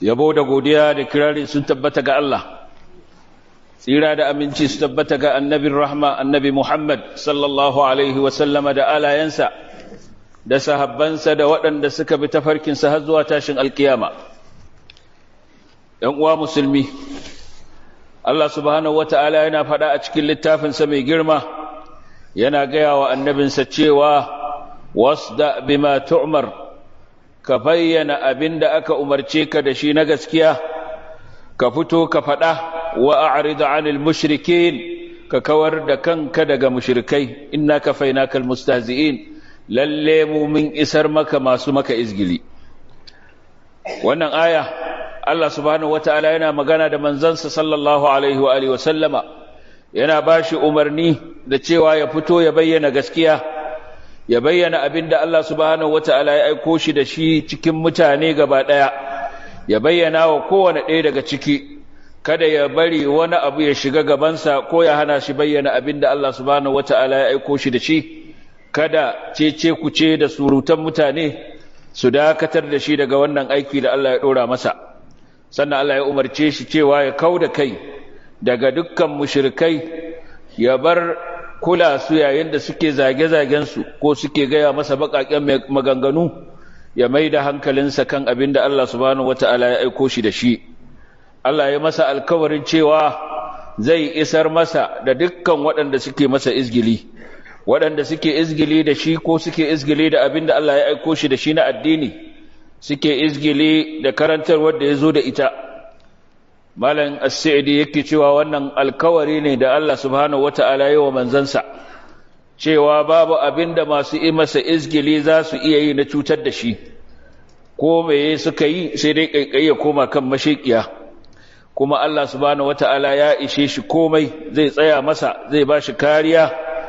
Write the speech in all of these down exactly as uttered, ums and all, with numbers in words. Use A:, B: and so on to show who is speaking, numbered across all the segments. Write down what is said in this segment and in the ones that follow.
A: Yabo da godiya da kirari sun tabbata ga Allah, tsira da aminci su tabbata ga annabin rahma annabi Muhammad sallallahu alaihi wasallama da alayensa da sahabbansa da waɗanda suka bi tafarkinsa har zuwa tashin alkiyama. ‘Yan uwa musulmi, Allah subhanahu wa ta'ala yana faɗa a cikin littafinsa mai girma, yana gaya wa annabinsa cewa, wasda bima tu'mar, ka bayyana abin da aka umarce ka da shi na gaskiya, ka fito ka faɗa wa a'rid 'anil mushrikin, ka kawar da kanka daga mushrikai, inna kafainaka almustahzi'in, lalle mu min isar maka masu maka izgili. Wannan aya Allah subhanahu wataala yana magana da manzansa sallallahu alaihi wa alihi wa sallama, yana bashi umarni da cewa ya fito ya bayyana gaskiya, ya bayyana abin da Allah subhanahu wataala ya aiko shi da shi cikin mutane gaba ɗaya, ya bayyana wa kowane ɗaya daga ciki, kada ya bari wani abu ya shiga gabansa ko ya hana shi bayyana abin da Allah subhanahu wataala ya aiko shi da shi, kada cece kuce da surutan mutane su dakatar da shi daga wannan aiki da Allah ya ɗora masa. Sannan Allah ya umarce shi cewa ya kau da kai daga dukkan mushrikai, ya bar kula su yayin da suke zage-zagensu ko suke gaya masa baƙaƙen maganganu, ya mai da hankalinsa kan abin da Allah subhanahu wata'ala ya aiko shi da shi. Allah ya masa alkawarin cewa zai isar masa da dukkan waɗanda suke masa izgili, waɗanda suke izgili da shi ko suke izgili da abin da Allah ya aiko shi da shi na addini, suke izgili da karantarwar da ya zo da ita. Malam As-Sa'idi yake cewa wannan alkawari ne da Allah subhanahu wata'ala yi wa manzansa, cewa babu abin da masu yi masa izgili za su iya yi na cutar da shi, ko meye suka yi sai dai ƙaiƙayi ya koma kan mashiƙiya, kuma Allah subhanahu wata'ala ya ishe shi komai, zai tsaya masa, zai ba shi kariya,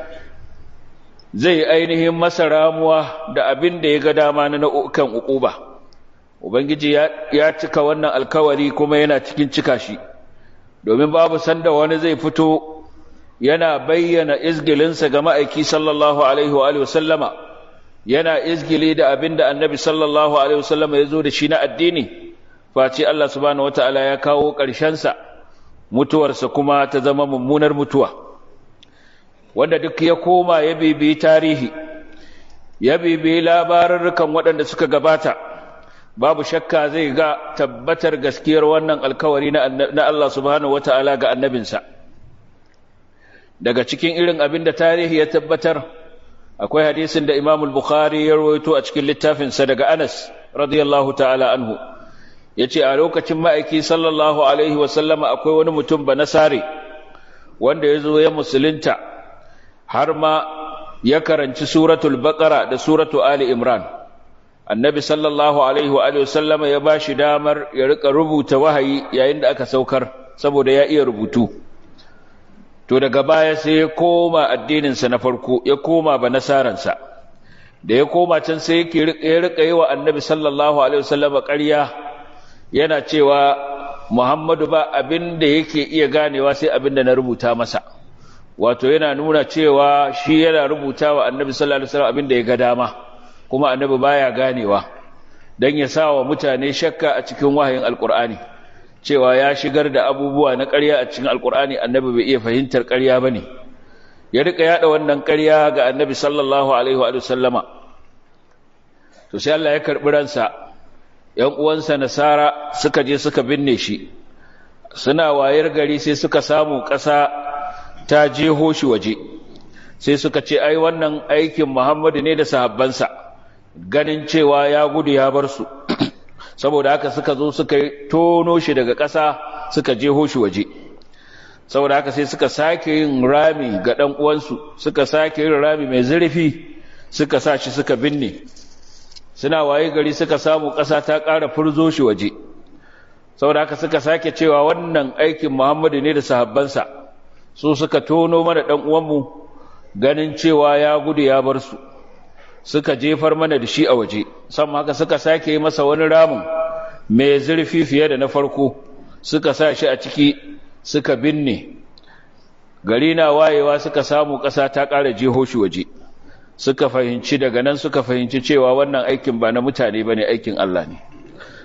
A: zai ainihin masa ramuwa da abin da ya ga dama na nau'ukan uquba. Ubangiji ya cika wannan alkawari kuma yana cikin cika shi, domin babu sanda wani zai fito yana bayyana izgilinsa ga ma'aiki sallallahu alaihi wa alihi wasallama, yana izgili da abin da annabi sallallahu alaihi wasallama ya zo da shi na addini, face Allah subhanahu wata'ala ya kawo ƙarshensa, mutuwarsa kuma ta zama mummunar mutuwa. Wanda duk ya koma ya bibiyi tarihi, ya bibiyi labarurrukan waɗanda suka gabata, babu shakka zai ga tabbatar gaskiyar wannan alkawari na Allah subhanahu wata'ala ga annabinsa. Daga cikin irin abin da tarihi ya tabbatar, akwai hadisin da Imam al-Bukhari ya rawaito a cikin littafinsa daga Anas radiyallahu ta'ala anhu, yace a lokacin ma'aiki sallallahu alaihi wa sallama akwai wani mutum banasare wanda ya zo ya musulunta, har ma ya karanci suratul Baqara da suratul Ali Imran. Annabi sallallahu alaihi wa alihi wasallama ya bashi damar ya rika rubuta wahayi yayin da aka saukar, saboda ya iya rubutu. To daga baya sai ya koma addininsa na farko, ya koma ba nasaransa. Da ya koma can sai yake ya rika yi wa Annabi sallallahu alaihi wasallama ƙarya, yana cewa Muhammadu ba abin da yake iya ganewa sai abin da na rubuta masa. Wato yana nuna cewa shi yana rubuta wa Annabi sallallahu alaihi wasallam abin da ya ga dama, kuma annabi baya ganewa, dan ya sa wa mutane shakka a cikin wahayin alkur'ani, cewa ya shigar da abubuwa na ƙarya a cikin alkur'ani, annabi bai iya fahimtar ƙarya bane. Ya rika yada wannan ƙarya ga annabi sallallahu alaihi wa sallama. To sai Allah ya karbi ransa, ƴan uwansa nasara suka je suka binne shi, suna wayar gari sai suka samu ƙasa ta jeho shi waje, sai suka ce ai wannan aikin Muhammadu ne da sahabbansa, ganin cewa ya gudu ya bar su saboda haka suka zo suka tono shi daga ƙasa suka jeho shi waje. Saboda haka sai suka sake yin rami ga ɗan uwansu, suka sake yin rami mai zurfi, suka sa shi suka binne. Suna waye gari suka samu ƙasa ta ƙara furzo shi waje. Saboda haka suka sake cewa wannan aikin Muhammadu ne da sahabbansa, su suka tono mana ɗan uwanmu, ganin cewa ya gudu ya bar su, suka jefar mana da shi a waje. Sama haka suka sake yi masa wani ramin mai zurfi fiye da na farko, suka sa shi a ciki suka binne. Gari na wayewa suka samu ƙasa ta ƙara jeho shi waje, suka fahimci daga nan suka fahimci cewa wannan aikin ba na mutane ba ne, aikin Allah ne.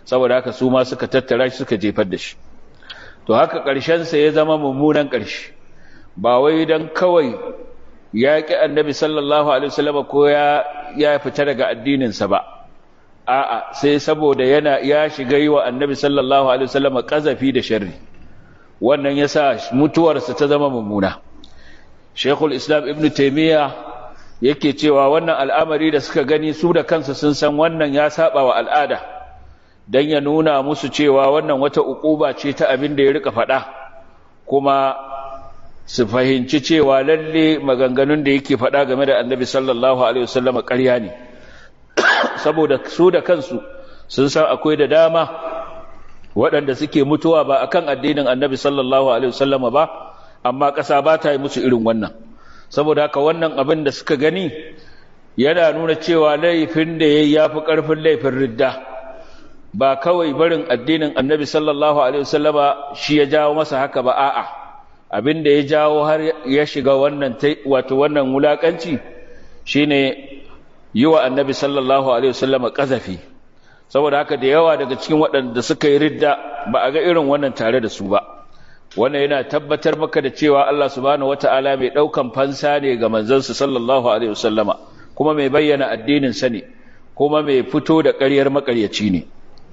A: saboda haka su ma suka tattara shi suka jefar da shi. To haka ƙarshensa ya zama mummunan ƙarshe, ba wai don kawai ya ƙi annabi sallallahu alaihi wasallam ko ya ya fita daga addininsa ba, a'a sai saboda yana ya shiga yi wa annabi sallallahu alaihi wasallam ƙazafi da sharri, wannan ya sa mutuwarsa ta zama mummuna. Sheikhul Islam Ibn Taymiyyah yake cewa wannan al'amari da suka gani su da kansu sun san wannan ya saba wa al'ada, don ya nuna musu cewa wannan wata uquba ce ta abin da ya rika faɗa, kuma su fahimci cewa lalle maganganun da yake faɗa game da annabi sallallahu alaihi wasallam ƙarya ne, saboda su da kansu sun san akwai da dama waɗanda suke mutuwa ba akan addinin annabi sallallahu alaihi wasallam ba, amma ƙasa ba ta yi musu irin wannan. Saboda haka wannan abin da suka gani yana nuna cewa laifin da yayi yafi ƙarfin laifin ridda, ba kawai barin addinin annabi sallallahu alaihi wasallama shi ya jawo masa haka ba, a'a abin da ya jawo har ya shiga wannan wato wannan wulakanci shine yi wa annabi sallallahu alaihi wasallama kazafi. Saboda haka da yawa daga cikin waɗanda suka yi ridda ba a ga irin wannan tare da su ba. Wannan yana tabbatar maka da cewa Allah subhanahu wata'ala mai ɗaukan fansa ne ga manzansa sallallahu alaihi wasallama, kuma mai bayyana addinin sa ne, kuma mai fito da ƙaryar maƙaryaci ne.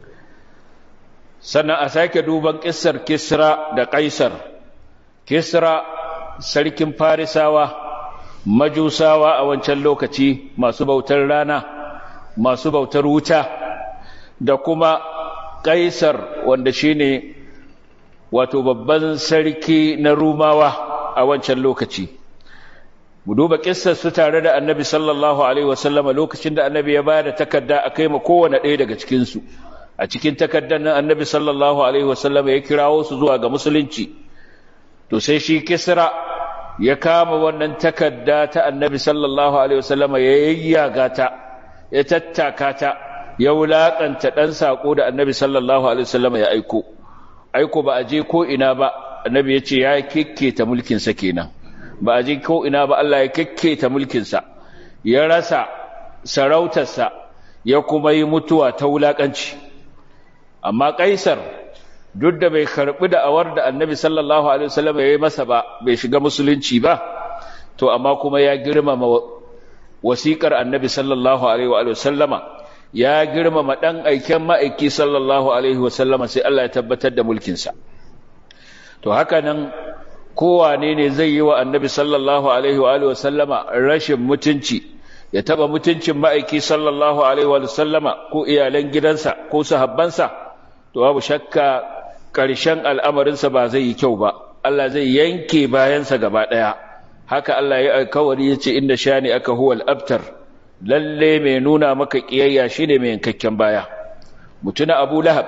A: Sannan a sake duban kissar Kisra da Kaisar. Kisra sarkin Farisawa, Majusawa a wancan lokaci, masu bautar rana, masu bautar wuta, da kuma Kaisar wanda shine wato babban sarki na Rumawa a wancan lokaci. Mu duba kissar su tare da Annabi sallallahu alaihi wasallama lokacin da Annabi ya bayar da takarda a kai ma kowane ɗaya daga cikin su. A cikin takardar nan Annabi sallallahu alaihi wasallama ya kirawo su zuwa ga musulunci. To sai shi Kisra ya kama wannan takarda ta Annabi sallallahu alaihi wasallama ya yayyaga ta, ya tattaka ta, ya wulakanta dan sako da Annabi sallallahu alaihi wasallama ya aiko. Aiko ba a je ko ina ba, Annabi ya ce ya kekketa mulkin sa kenan. Ba a je ko ina ba, Allah ya kekketa mulkin sa. Ya rasa sarautar sa, ya kuma yi mutuwa ta wulakanci. Amma Kaisar duk da bai karbi da awar da Annabi sallallahu alaihi wasallam ya yi masa ba, bai shiga musulunci ba, to amma kuma ya girmama wasiƙar Annabi sallallahu alaihi wasallama, ya girmama dan aiken ma'aiki sallallahu alaihi wasallama, sai Allah ya tabbatar da mulkin sa. To haka nan kowane ne zai yi wa Annabi sallallahu alaihi wasallama rashin mutunci, ya taba mutuncin ma'aiki sallallahu alaihi wasallama ko iyalan gidansa ko sahabbansa, to babu shakka ƙarshen al'amarinsa ba zai yi kyau ba, Allah zai yanke bayansa gaba ɗaya. Haka Allah ya alkawari ya ce inda shani aka huwal abtar, lalle mai nuna maka ƙiyayya shi ne mai yankakken baya. Mutuna Abu Lahab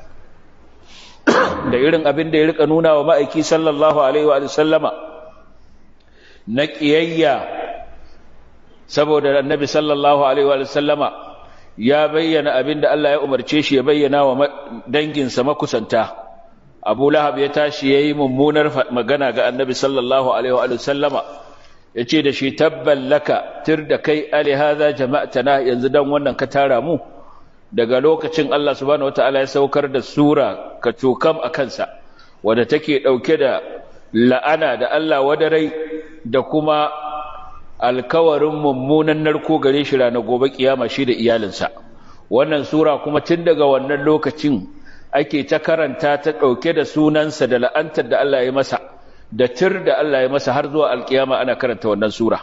A: da irin abin da ya rika nuna wa ma'aiki sallallahu alaihi wa sallama na ƙiyayya, saboda annabi sallallahu alaihi wa sallama ya bayyana abin da Allah ya umarce shi ya bayyana wa danginsa makusanta. Abu Lahab ya tashi ya yi mummunar magana ga annabi sallallahu alaihi wa sallama, ya ce da shi tabban laka tir da kai ali haza jama'atana, yanzu dan wannan ka tara mu. Daga lokacin Allah subhanahu wataala ya saukar da sura ka cokam a kansa, wadda take ɗauke da la'ana da Allah wadarai da kuma alkawarin mummunan narko gare shi ranar gobe kiyama shi da iyalinsa. Wannan sura kuma tun daga wannan lokacin ake ta karanta ta ɗauke da sunansa da la'antar da Allah ya masa da tir da Allah ya masa har zuwa alkiyama ana karanta wannan sura.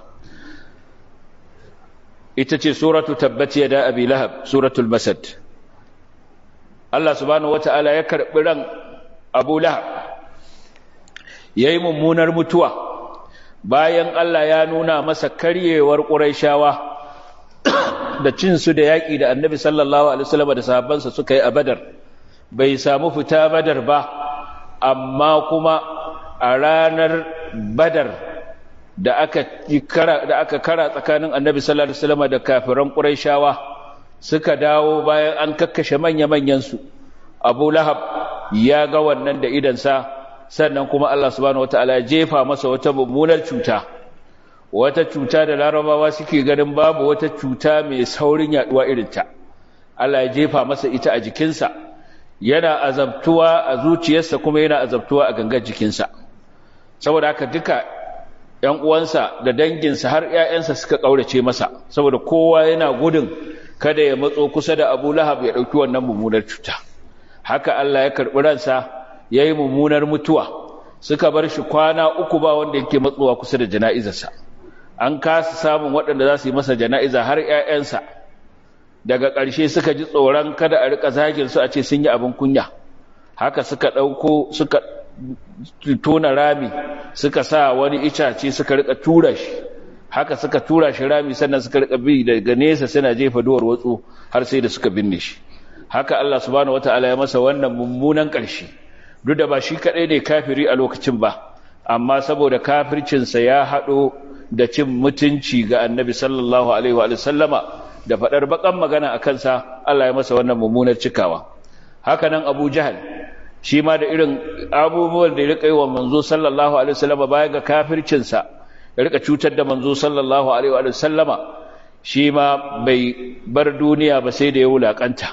A: Ita ce suratu tabbat yada abi lahab, suratul masad. Allah subhanahu wata'ala ya karɓi ran Abu Lahab, yayi mummunar mutuwa bayan Allah ya nuna masa karyewar Qurayshawa da cin su da yaƙi da Annabi sallallahu alaihi wasallam da sahabbansa suka yi a Badar. Bai samu fita Badar ba, amma kuma a ranar Badar da aka kara da aka kara tsakanin Annabi sallallahu alaihi wasallam da kafiran Qurayshawa, suka dawo bayan an kakkashe manya-manyan su. Abu Lahab ya ga wannan da idansa, sannan kuma Allah subhanahu wataala ya jefa masa wata mummunar cuta, wata cuta da Larabawa suke ganin babu wata cuta mai saurin yaduwa irin ta. Allah ya jefa masa ita a jikinsa, yana azabtuwa a zuciyarsa kuma yana azabtuwa a gangar jikinsa. Saboda haka duka ‘yan uwansa da danginsa har ‘ya'yansa suka ƙaurace masa, saboda kowa yana gudun kada ya matso kusa da Abu Lahab ya ɗauki wannan mummunar cuta. Haka Allah ya karɓi ransa, ya yi mummunar mutuwa, suka bar shi kwana uku ba wanda yake matsowa kusa da jana'izarsa. An kasa samun waɗanda za su yi masa jana'iza har ‘ya'yansa. Daga ƙarshe suka ji tsoron kada a riƙa zagin su a ce sun yi abin kunya. Haka suka ɗauko suka tona rami, suka sa wani itace suka riƙa tura shi. Haka suka tura shi rami, sannan suka riƙa bi daga nesa suna jefa duwar watsu har sai da suka binne shi. Haka Allah subhanahu wata'ala ya masa wannan mummunan ƙarshe. Duk da ba shi kaɗai ne kafiri a lokacin ba, amma saboda kafircinsa ya haɗo da cin mutunci ga Annabi sallallahu alaihi wa sallama da faɗar baƙan magana a kansa, Allah ya masa wannan mummunar cikawa. Haka nan Abu Jahal, shi ma da irin abubuwan da ya riƙa yi wa manzo sallallahu alaihi wa sallama baya ga kafircinsa, ya riƙa cutar da manzo sallallahu alaihi wa sallama, shi ma bai bar duniya ba sai da ya wulaƙanta.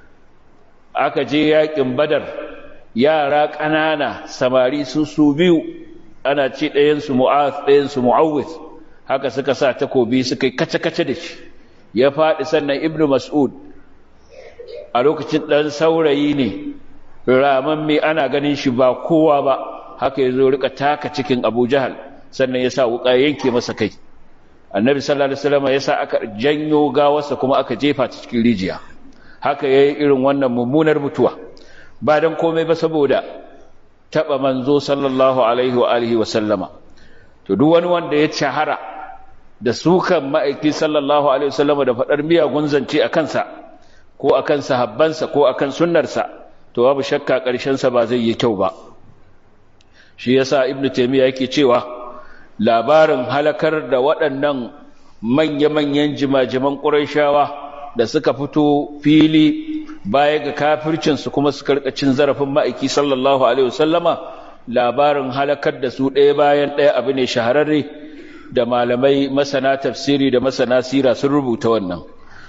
A: Aka je yaƙin Badar, yara ƙanana samari su su biyu, ana ce ɗayansu Mu'az ɗayansu Mu'awwith, haka suka sa takobi suka yi kace-kace da shi, ya faɗi. Sannan Ibn Mas'ud a lokacin ɗan saurayi ne, ramamme, ana ganin shi ba kowa ba, haka ya zo rika taka cikin Abu Jahal, sannan ya sa wuƙa yanke masa kai. Annabi sallallahu alaihi wasallam ya sa aka janyo gawarsa kuma aka jefa ta cikin rijiya. Haka yayi irin wannan mummunar mutuwa, ba dan komai ba saboda taba manzo sallallahu alaihi wa alihi wa sallama. To duk wani wanda ya shahara da sukan ma'aiki sallallahu alaihi wa sallama da fadar miyagun zance a kansa ko akan sahabbansa ko akan sunnarsa, to babu shakka karshen sa ba zai yi kyau ba. Shi yasa Ibn Taymiyyah yake cewa labarin halakar da waɗannan manya-manyan jimajiman Qurayshawa da suka fito fili baya ga kafircinsu kuma suka rika cin zarafin ma'aiki sallallahu alaihi wasallama, labarin halakar da su ɗaya bayan ɗaya abu ne shahararre da malamai masana tafsiri da masana sira sun rubuta wannan.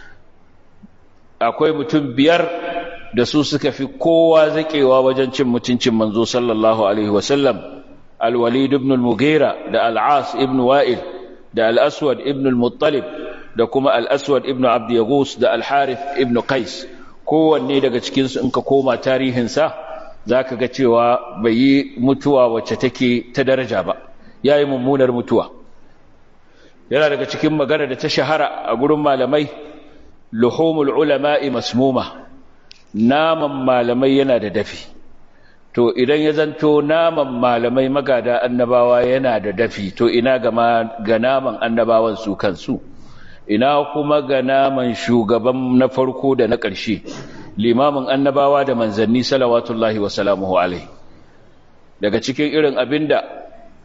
A: Akwai mutum biyar da su suka fi kowa zaƙewa wajen cin mutuncin manzo sallallahu alaihi wasallam: al-Walid ibn al-Mughira da al-As ibn Wa'il da al-Aswad ibn al-Muttalib da kuma al-Aswad ibn Abd Yaghus da al-Harith ibn Qais. Kowanne daga cikinsu in ka koma tarihinsa za ka ga cewa bai yi mutuwa wacce take ta daraja ba, ya yi mummunar mutuwa. Yana daga cikin magana da ta shahara a gurin malamai, luhumul ulama'i masmuma, naman malamai yana da dafi. To idan ya zanto naman malamai magada annabawa yana da dafi, to ina ga naman annabawan su kansu, ina kuma ga naman shugaban na farko da na ƙarshe, limamin annabawa da manzanni salawatullahi wa salamuhu alaihi. Daga cikin irin abinda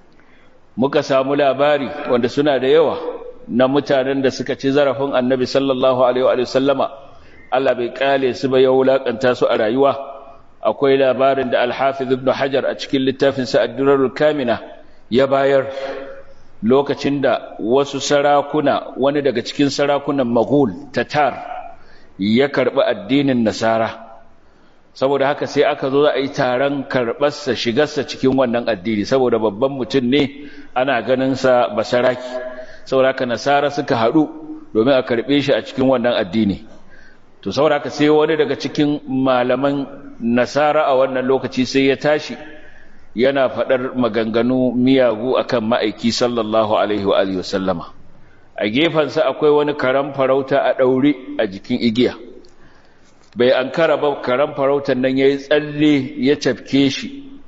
A: muka samu labari wanda suna da yawa na mutanen da suka ci zarafin annabi sallallahu alaihi wa sallama, Allah bai kale su ba ya wulakanta su a rayuwa. Akwai labarin da Al-Hafiz Ibn Hajar a cikin littafinsa Ad-Durarul Kamina ya bayar lokacin da wasu sarakuna, wani daga cikin sarakunan Maghul Tatar, ya karɓi addinin Nasara. Saboda haka sai aka zo za a yi taron karɓarsa, shigarsa cikin wannan addini, saboda babban mutum ne, ana ganinsa basaraki. Saboda haka Nasara suka haɗu domin a karɓe shi a cikin wannan addini. To saboda haka sai wani daga cikin malaman Nasara a wannan lokaci sai ya tashi yana faɗar maganganu miyagu akan ma'aiki sallallahu alaihi wa alihi wasallama. A gefensa akwai wani karan farauta a ɗaure a jikin igiya. Bai ankara ba, karan farautar nan yayi tsalle ya cafke shi,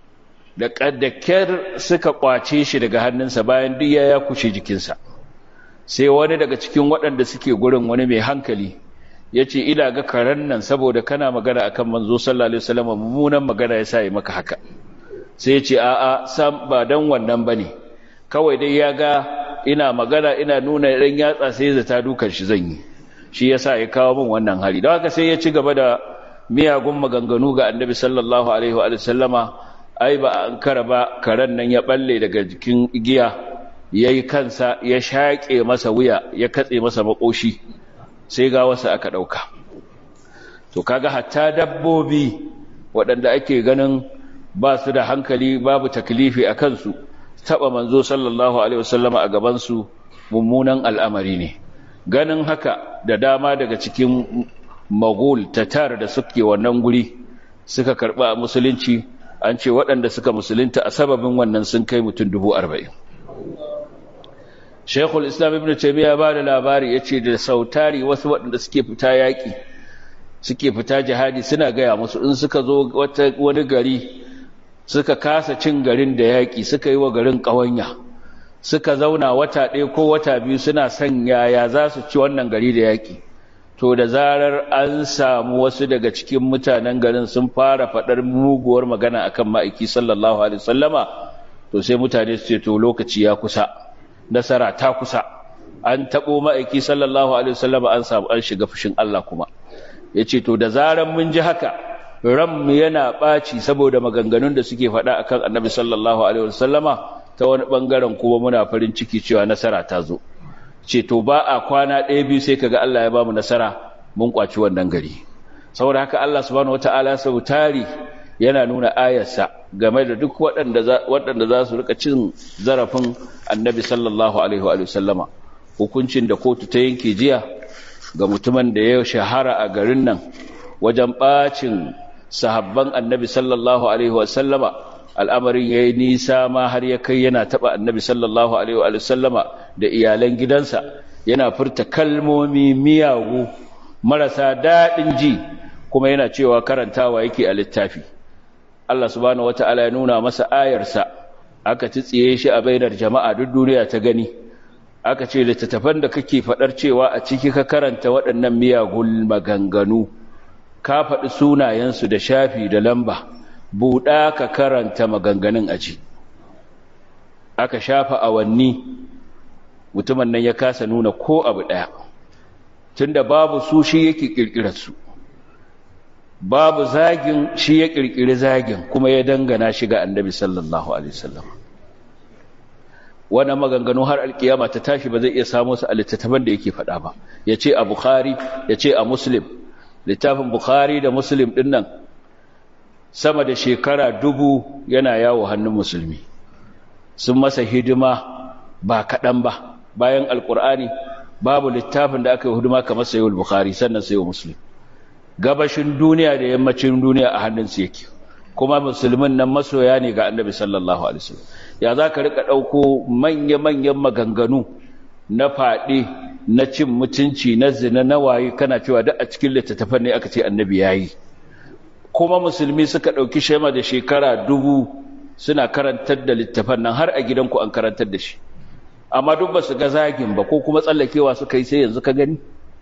A: da ƙaddakar suka ƙwace shi daga hannunsa bayan duk ya kushe jikinsa. Sai wani daga cikin waɗanda suke gurin, wani mai hankali, ya ce, ina ga karen nan saboda kana magana akan manzo sallallahu alaihi wasallam mummunan magana ya sa yi maka haka. Sai ya ce, a'a, sam ba dan wannan bane, kawai dai ya ga ina magana ina nuna ɗan yatsa sai zata dukan shi zan yi, shi yasa ya kawo min wannan hali. Don haka sai ya ci gaba da miyagun maganganu ga annabi sallallahu alaihi wa sallama. Ai ba an kara ba, karen nan ya balle daga jikin igiya, yayi kansa, ya shaƙe masa wuya, ya katse masa makoshi, sai ga wasu aka ɗauka. to kaga hatta dabbobi waɗanda ake ganin ba su da hankali babu taklifi a kansu taɓa manzo sallallahu alaihi wasallama a gabansu mummunan al'amari ne. Ganin haka da dama daga cikin magul tatar da suke wannan guri suka karɓa musulunci, an ce waɗanda suka musulunta a sababin wannan sun kai mutum dubu arba'in. Sheikhul Islam Ibn Taymiyyah ba da labari ya ce da sautari wasu waɗanda suke fita yaƙi suke fita jihadi suna gaya musu in suka zo wani gari suka kasa cin garin da yaƙi suka yi wa garin ƙawanya suka zauna wata ɗaya ko wata biyu suna son yaya za su ci wannan gari da yaƙi, to da zarar an samu wasu daga cikin mutanen garin sun fara faɗar muguwar magana akan ma'aiki sallallahu alaihi wasallama, to sai mutane su ce to lokaci ya kusa, nasara ta kusa, an taɓo ma'aiki sallallahu alaihi wasallama an samu an shiga fushin Allah kuma. Yace to da zarar mun ji haka ranmu yana ɓaci saboda maganganun da suke faɗa akan annabi sallallahu alaihi wasallama, ta wani ɓangaren kuma muna farin ciki cewa nasara ta zo. Ce to ba a kwana ɗaya biyu sai kaga Allah ya bamu nasara mun kwaci wannan gari. Saboda haka Allah subhanahu wataala sau tari yana nuna ayarsa game da duk waɗanda za waɗanda za su rika cin zarafin annabi sallallahu alaihi wa sallama. Hukuncin da kotu ta yanke jiya ga mutumin da ya shahara a garin nan wajen ɓacin sahabban annabi sallallahu alaihi wa sallama, al'amarin ya yi nisa ma har ya kai yana taɓa annabi sallallahu alaihi wa sallama da iyalan gidansa, yana furta kalmomi miyagu marasa daɗin ji kuma yana cewa karantawa yake a littafi. Allah subhanahu wata'ala ya nuna masa ayarsa, aka tsitsiye shi a bainar jama'a duk duniya ta gani, aka ce littattafan da kake faɗar cewa a ciki ka karanta waɗannan miyagun maganganu ka faɗi sunayensu da shafi da lamba, buɗa ka karanta maganganun aji. Aka shafa awanni mutumin nan ya kasa nuna ko abu ɗaya, tunda babu su shi yake ƙirƙirar su, babu zagin shi ya ƙirƙiri zagin kuma ya dangana shi ga annabi sallallahu alaihi wasallam. Wannan maganganu har alkiyama ta tashi ba zai iya samu su a littattafan da yake faɗa ba. Ya ce a Bukhari, ya ce a Muslim, littafin Bukhari da Muslim ɗin nan sama da shekara dubu yana yawo hannun musulmi, sun masa hidima ba kaɗan ba. Bayan alƙur'ani babu littafin da aka yi hidima kamar sayo Bukhari sannan sayo Muslim. Gabashin duniya da yammacin duniya a hannunsu yake, kuma musulmin nan masoya ne ga annabi sallallahu alaihi wasallam. Ya za ka riƙa ɗauko manya-manyan maganganu na faɗi, na cin mutunci, na zina, na waye, kana cewa duk a cikin littattafan ne aka ce annabi ya yi. Kuma musulmi suka ɗauki shema da shekara dubu suna karantar da littafan nan, har a gidanku an karantar da shi, amma duk ba su ga zagin ba ko kuma tsallakewa suka yi sai yanzu ka gani.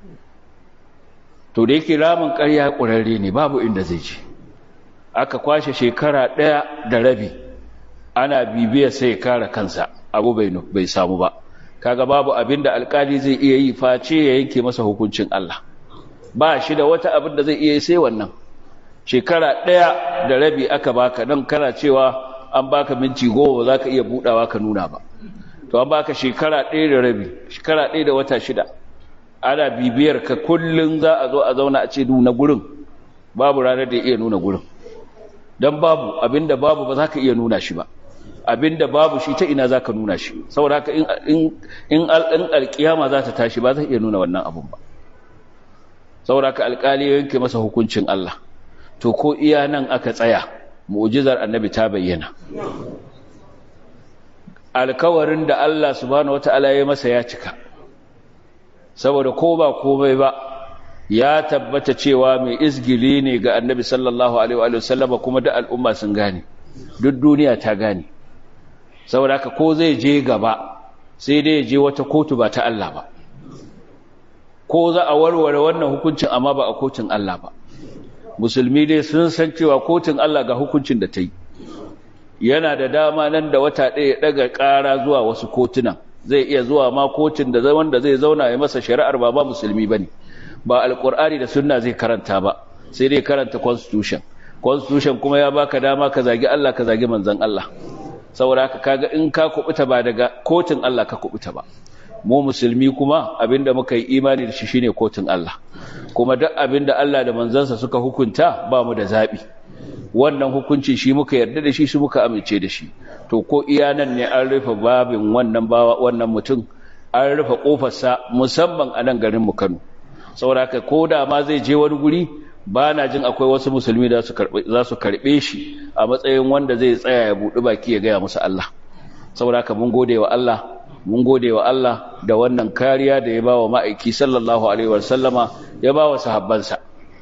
A: To da yake ramin ƙarya ƙurarre ne, babu inda zai je. Aka kwashe shekara ɗaya da rabi ana bibiyar sai ya kare kansa, abu bai bai samu ba. Kaga babu abin da alƙali zai iya yi face ya yanke masa hukuncin Allah, ba shi da wata abin da zai iya yi sai wannan. Shekara ɗaya da rabi aka baka, nan kana cewa an baka minti goma ba za ka iya buɗawa ka nuna ba, to an baka shekara ɗaya da rabi, shekara ɗaya da wata shida ana bibiyar ka, kullum za a zo a zauna a ce nuna gurin, babu ranar da iya nuna gurin, don babu abinda babu ba za ka iya nuna shi ba, abinda babu shi ta ina za ka nuna shi. Saboda haka in alƙiyama za ta tashi ba za iya nuna wannan abun ba. Saboda haka alƙali ya yanke masa hukuncin Allah. To ko iya nan aka tsaya, mu'jizar annabi ta bayyana. Alkawarin da Allah subhanahu wata'ala ya masa ya cika, saboda ko ba komai ba ya tabbata cewa mai izgili ne ga annabi sallallahu alaihi wa sallam, kuma da al'umma sun gane, duk duniya ta gane. Saboda haka ko zai je gaba sai dai ya je wata kotu ba ta Allah ba, ko za a warware wannan hukuncin amma ba a kotun Allah ba. Musulmi dai sun san cewa kotun Allah ga hukuncin da ta yi, yana da dama nan da wata ɗaya daga ƙara zuwa wasu kotunan, zai iya zuwa ma kotun da wanda zai zauna ya masa shari'ar ba ba musulmi bane, ba alƙur'ani da sunna zai karanta ba, sai dai karanta constitution. Constitution kuma ya baka dama ka zagi Allah ka zagi manzon Allah. Saboda haka kaga in ka kubuta ba daga kotun Allah ka kubuta ba, mu musulmi kuma abinda muka yi imani da shi shine kotun Allah, kuma duk abinda Allah da manzansa suka hukunta ba mu da zabi, wannan hukunci shi muka yarda da shi, shi muka amince da shi. To ko iya nan ne an rufe babin wannan bawa wannan mutum, an rufe kofarsa musamman a nan garin mu Kano. Saboda haka ko da ma zai je wani guri, ba na jin akwai wasu musulmi da za su karbe shi a matsayin wanda zai tsaya ya buɗi baki ya gaya musu Allah. Saboda haka mun gode wa Allah, mun gode wa Allah da wannan kariya da ya ba wa ma'aiki sallallahu alaihi wasallama, ya ba wa sahabbansa.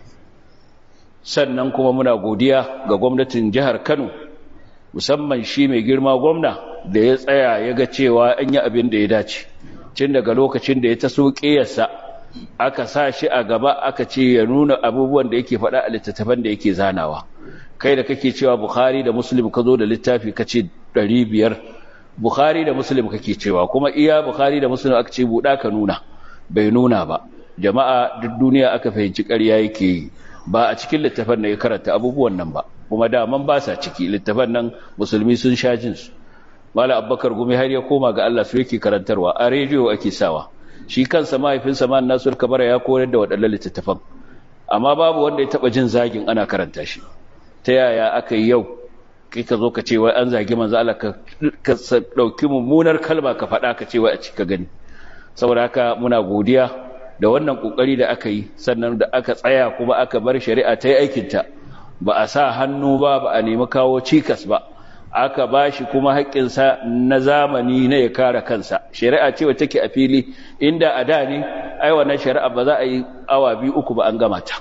A: Sannan kuma muna godiya ga gwamnatin jihar Kano, musamman shi mai girma gwamna da ya tsaya ya ga cewa an yi abin da ya dace. Tun daga lokacin da ya taso ƙiyarsa, aka sa shi a gaba aka ce ya nuna abubuwan da yake faɗa a littattafan da yake zanawa. Kai da kake cewa Bukhari da Muslim ka zo da littafi ka ce ɗari biyar, Bukhari da Muslim kake cewa, kuma iya Bukhari da Muslim aka ce buɗa ka nuna, bai nuna ba. Jama'a duk duniya aka fahimci ƙarya yake yi, ba a cikin littafan da ya karanta abubuwan nan ba, kuma daman ba sa ciki littafan nan musulmi sun sha jin su. Malam Abubakar Gumi har ya koma ga Allah su yake karantarwa, a rediyo ake sawa. Shi kansa mahaifinsa ma Nasir Kabara ya koyar da waɗannan littattafan, amma babu wanda ya taɓa jin zagin ana karanta shi. Ta yaya aka yi yau kai ka zo ka ce wai an zagi manzo Allah, ka ɗauki mummunar kalma ka faɗa ka ce wai a cika gani? Saboda haka muna godiya da wannan ƙoƙari da aka yi, sannan da aka tsaya kuma aka bar shari'a ta yi aikinta, ba a sa hannu ba, ba a nemi kawo cikas ba, aka ba shi kuma haƙƙinsa na zamani na ya kare kansa. Shari'a ce wacce take a fili, inda a da ne ai wannan shari'a ba za a yi awa biyu uku ba an gama ta,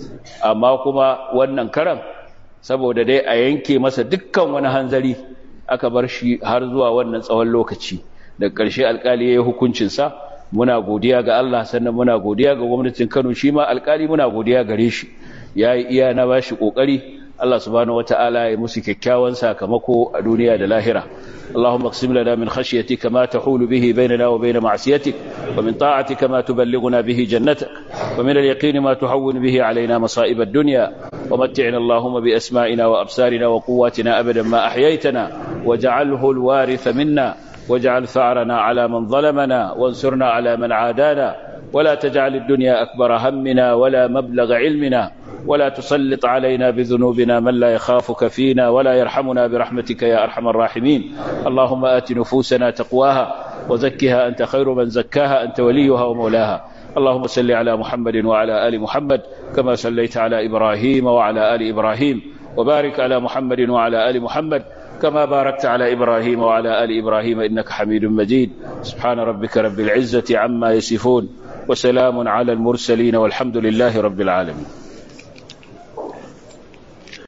A: amma kuma wannan karan saboda dai a yanke masa dukkan wani hanzari aka bar shi har zuwa wannan tsawon lokaci. Da ƙarshe alƙali ya yi hukuncinsa. Muna godiya ga Allah, sannan muna godiya ga gwamnatin Kano, shi ma alƙali muna godiya gare shi, ya yi iya na ba shi ƙoƙari. Allah subhanahu wata'ala ya musu kyakkyawan sakamako a duniya da lahira. Allahumma aqsim lana min khashyatika ma tahulu bihi bainana wa bain ma'siyatik, wa min ta'atika ma tuballighuna bihi jannatak, wa min al-yaqini ma tuhawwinu bihi alayna masa'ib ad-dunya, wa mat'ina Allahumma bi asma'ina wa absarina wa quwwatina abadan ma ahyaytana, waj'alhu al-waritha minna, waj'al tha'rana 'ala man zalamana, wansurna 'ala man 'adana, wa la taj'al ad-dunya akbara hammina wa la mablagha 'ilmina, ولا تسلط علينا بذنوبنا من لا يخافك فينا ولا يرحمنا برحمتك يا أرحم الراحمين. اللهم آت نفوسنا تقواها وزكها أنت خير من زكاها أنت وليها ومولاها. اللهم صل على محمد وعلى آل محمد كما صليت على إبراهيم وعلى آل إبراهيم، وبارك على محمد وعلى آل محمد كما باركت على إبراهيم وعلى آل إبراهيم إنك حميد مجيد. سبحان ربك رب العزة عما يصفون، وسلام على المرسلين، والحمد لله رب العالمين.